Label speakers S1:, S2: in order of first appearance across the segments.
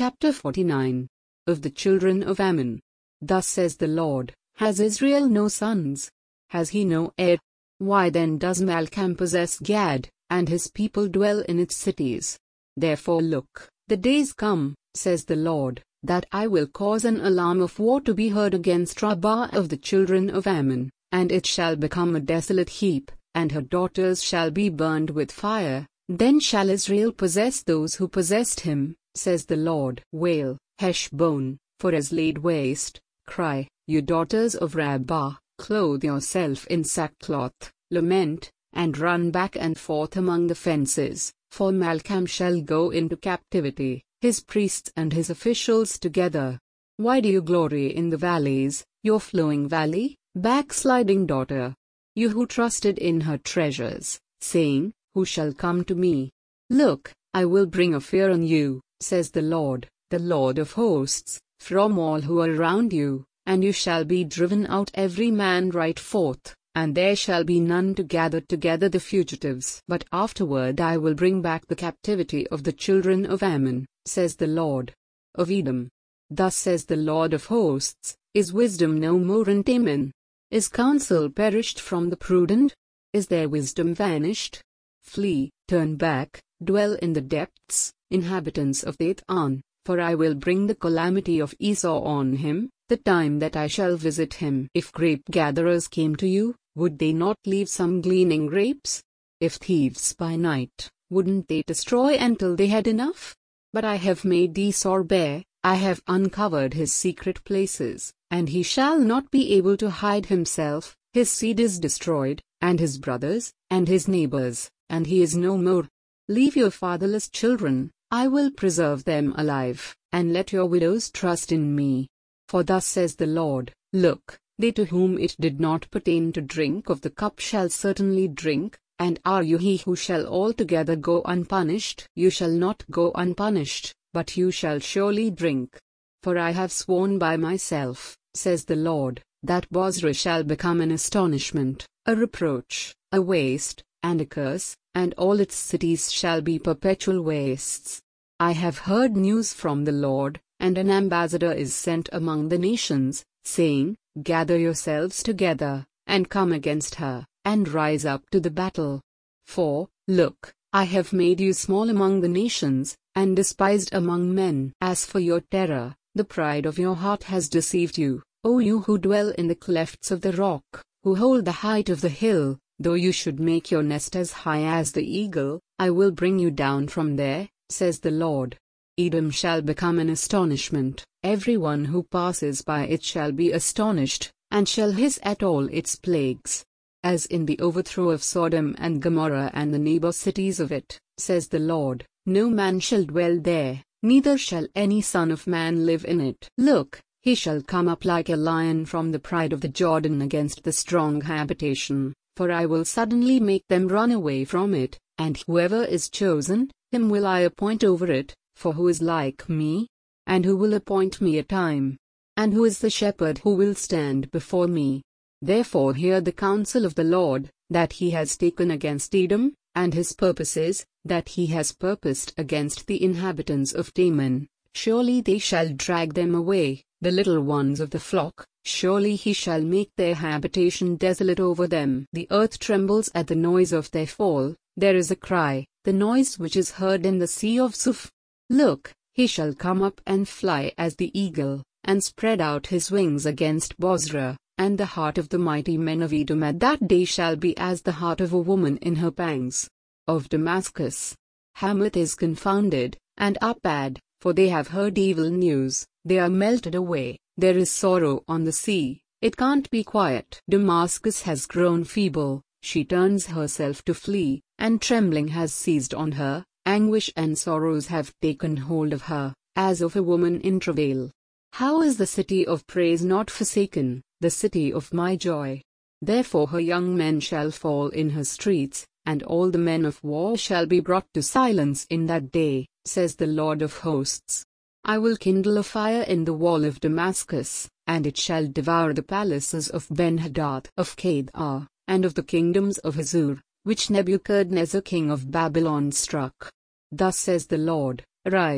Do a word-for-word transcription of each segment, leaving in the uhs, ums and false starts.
S1: Chapter forty-nine. Of the children of Ammon. Thus says the Lord, has Israel no sons? Has he no heir? Why then does Malcham possess Gad, and his people dwell in its cities? Therefore look, the days come, says the Lord, that I will cause an alarm of war to be heard against Rabbah of the children of Ammon, and it shall become a desolate heap, and her daughters shall be burned with fire. Then shall Israel possess those who possessed him, says the Lord. Wail, Heshbon, for as laid waste. Cry, you daughters of Rabbah, clothe yourself in sackcloth, lament, and run back and forth among the fences, for Malcham shall go into captivity, his priests and his officials together. Why do you glory in the valleys, your flowing valley, backsliding daughter? You who trusted in her treasures, saying, who shall come to me? Look, I will bring a fear on you, says the Lord, the Lord of hosts, from all who are around you, and you shall be driven out every man right forth, and there shall be none to gather together the fugitives. But afterward I will bring back the captivity of the children of Ammon, says the Lord of Edom. Thus says the Lord of hosts, is wisdom no more in Teman? Is counsel perished from the prudent? Is their wisdom vanished? Flee, turn back, dwell in the depths, inhabitants of Dathan, for I will bring the calamity of Esau on him, the time that I shall visit him. If grape-gatherers came to you, would they not leave some gleaning grapes? If thieves by night, wouldn't they destroy until they had enough? But I have made Esau bare, I have uncovered his secret places, and he shall not be able to hide himself. His seed is destroyed, and his brothers, and his neighbors, and he is no more. Leave your fatherless children, I will preserve them alive, and let your widows trust in me. For thus says the Lord, look, they to whom it did not pertain to drink of the cup shall certainly drink, and are you he who shall altogether go unpunished? You shall not go unpunished, but you shall surely drink. For I have sworn by myself, says the Lord, that Bozrah shall become an astonishment, a reproach, a waste, and a curse, and all its cities shall be perpetual wastes. I have heard news from the Lord, and an ambassador is sent among the nations, saying, gather yourselves together, and come against her, and rise up to the battle. For, look, I have made you small among the nations, and despised among men. As for your terror, the pride of your heart has deceived you, O you who dwell in the clefts of the rock, who hold the height of the hill. Though you should make your nest as high as the eagle, I will bring you down from there, says the Lord. Edom shall become an astonishment, every one who passes by it shall be astonished, and shall hiss at all its plagues. As in the overthrow of Sodom and Gomorrah and the neighbor cities of it, says the Lord, no man shall dwell there, neither shall any son of man live in it. Look, he shall come up like a lion from the pride of the Jordan against the strong habitation. For I will suddenly make them run away from it, and whoever is chosen, him will I appoint over it. For who is like me? And who will appoint me a time? And who is the shepherd who will stand before me? Therefore hear the counsel of the Lord, that he has taken against Edom, and his purposes, that he has purposed against the inhabitants of Teman. Surely they shall drag them away, the little ones of the flock. Surely he shall make their habitation desolate over them. The earth trembles at the noise of their fall, there is a cry, the noise which is heard in the sea of Suf. Look, he shall come up and fly as the eagle, and spread out his wings against Bozrah, and the heart of the mighty men of Edom at that day shall be as the heart of a woman in her pangs. Of Damascus, Hamath is confounded, and Arpad, for they have heard evil news, they are melted away. There is sorrow on the sea, it can't be quiet. Damascus has grown feeble, she turns herself to flee, and trembling has seized on her, anguish and sorrows have taken hold of her, as of a woman in travail. How is the city of praise not forsaken, the city of my joy? Therefore her young men shall fall in her streets, and all the men of war shall be brought to silence in that day, says the Lord of hosts. I will kindle a fire in the wall of Damascus, and it shall devour the palaces of Ben-Hadad of Kedar, and of the kingdoms of Hazur, which Nebuchadnezzar king of Babylon struck. Thus says the Lord, Arise,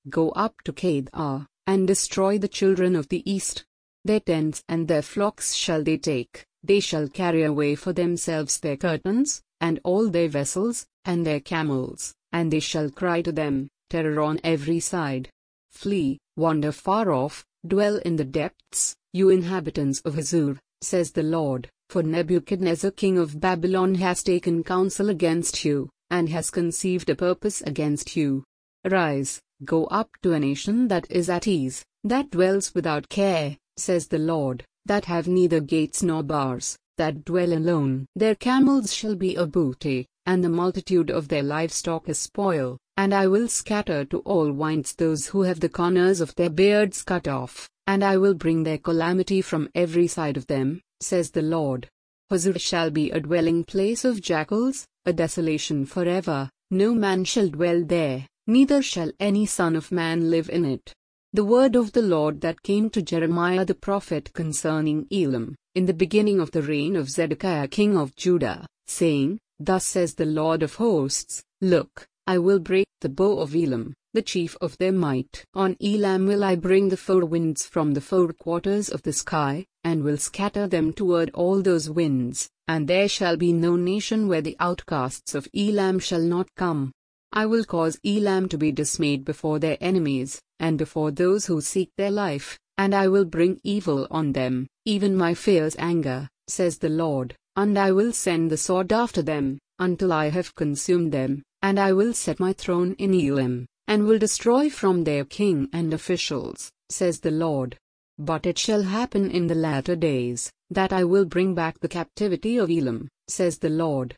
S1: go up to Kedar, and destroy the children of the east. Their tents and their flocks shall they take, they shall carry away for themselves their curtains, and all their vessels, and their camels, and they shall cry to them, terror on every side. Flee, wander far off, dwell in the depths, you inhabitants of Hazor, says the Lord, for Nebuchadnezzar king of Babylon has taken counsel against you, and has conceived a purpose against you. Arise, go up to a nation that is at ease, that dwells without care, says the Lord, that have neither gates nor bars, that dwell alone. Their camels shall be a booty, and the multitude of their livestock a spoil, and I will scatter to all winds those who have the corners of their beards cut off, and I will bring their calamity from every side of them, says the Lord. Hazor shall be a dwelling place of jackals, a desolation forever, no man shall dwell there, neither shall any son of man live in it. The word of the Lord that came to Jeremiah the prophet concerning Elam, in the beginning of the reign of Zedekiah king of Judah, saying, Thus says the Lord of hosts, Look, I will break the bow of Elam, the chief of their might. On Elam will I bring the four winds from the four quarters of the sky, and will scatter them toward all those winds, and there shall be no nation where the outcasts of Elam shall not come. I will cause Elam to be dismayed before their enemies, and before those who seek their life, and I will bring evil on them, even my fierce anger, says the Lord, and I will send the sword after them, until I have consumed them, and I will set my throne in Elam, and will destroy from their king and officials, says the Lord. But it shall happen in the latter days, that I will bring back the captivity of Elam, says the Lord,